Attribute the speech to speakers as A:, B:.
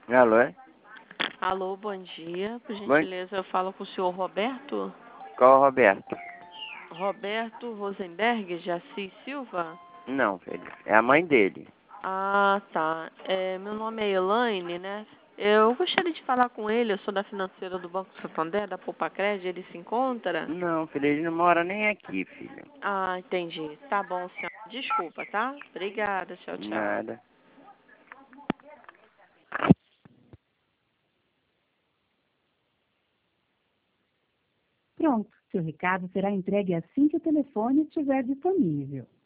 A: Alô, é?
B: Alô, bom dia. Por
A: Bom,
B: gentileza, eu falo com o senhor Roberto?
A: qual o Roberto?
B: Roberto Rosenberg de Assis Silva?
A: Não, filho. É a mãe dele.
B: Ah, tá. Meu nome é Elaine, né? Eu gostaria de falar com ele, eu sou da financeira do Banco Santander, da Poupa Crédito, ele se encontra?
A: Não, filho, ele não mora nem aqui, filho.
B: Ah, entendi. Tá bom, senhor. Desculpa, tá? Obrigada, tchau, tchau.
A: Nada.
C: Pronto, seu recado será entregue assim que o telefone estiver disponível.